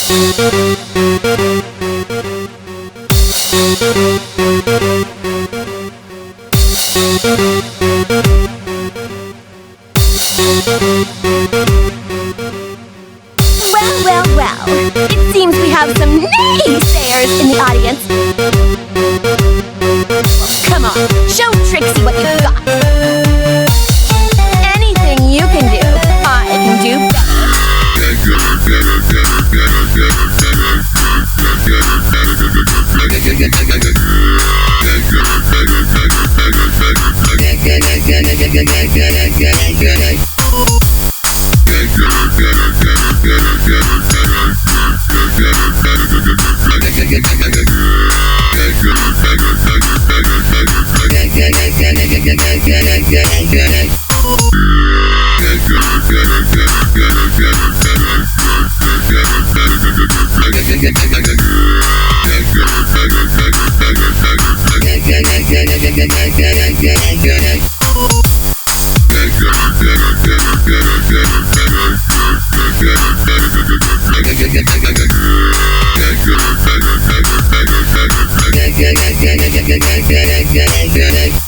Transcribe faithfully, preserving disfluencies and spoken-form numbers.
Well, well, well. It seems we have some naysayers in the audience. Come on, show Trixie what you've got. Anything you can do, I can do Get